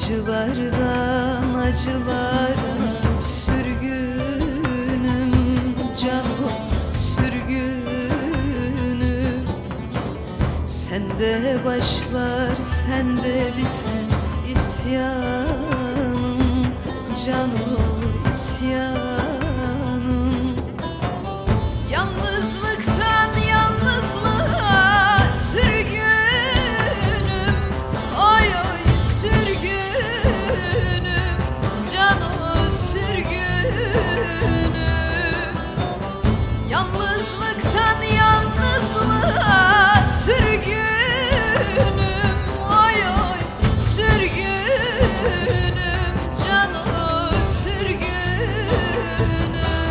Acılardan acılara sürgünüm, canım sürgünüm. Sende başlar, sende biter isyanım, canım isyanım. Yalnızlıktan yalnızlığa sürgünüm, oy oy sürgünüm, canım sürgünüm. Yalnızlıktan yalnızlığa sürgünüm, oy oy sürgünüm, canım sürgünüm.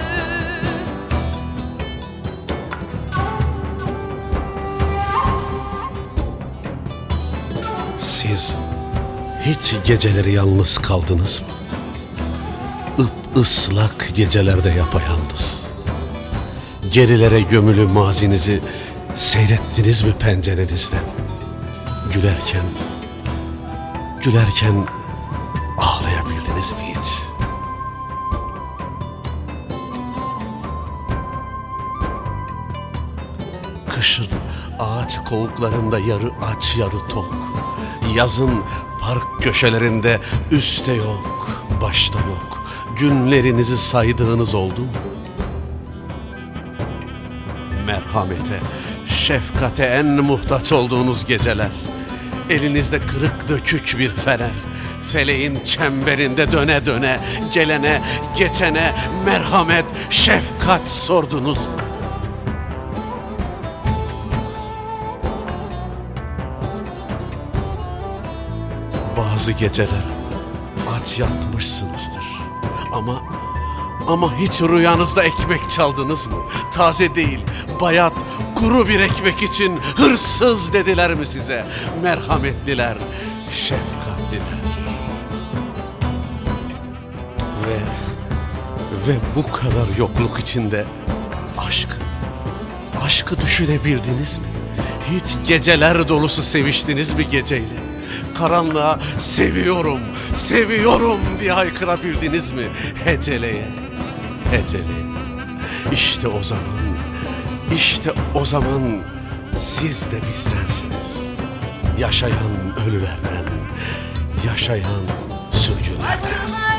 Siz hiç geceleri yalnız kaldınız mı? Islak gecelerde yapayalnız. Gerilere gömülü mazinizi seyrettiniz mi pencerenizden? Gülerken ağlayabildiniz mi hiç? Kışın ağaç kovuklarında yarı aç yarı tok, yazın park köşelerinde üstte yok, başta yok, günlerinizi saydığınız oldu mu? Merhamete, şefkate en muhtaç olduğunuz geceler, elinizde kırık dökük bir fener, feleğin çemberinde döne döne, gelene geçene merhamet, şefkat sordunuz mu? Bazı geceler aç yatmışsınızdır ama hiç rüyanızda ekmek çaldınız mı? Taze değil, bayat, kuru bir ekmek için hırsız dediler mi size? Merhametliler, şefkatliler. Ve bu kadar yokluk içinde aşkı düşünebildiniz mi? Hiç geceler dolusu seviştiniz mi geceyle? Karanlığa seviyorum, seviyorum diye haykırabildiniz mi? Heceleye. İşte o zaman siz de bizdensiniz. Yaşayan ölülerden, yaşayan sürgünlerden.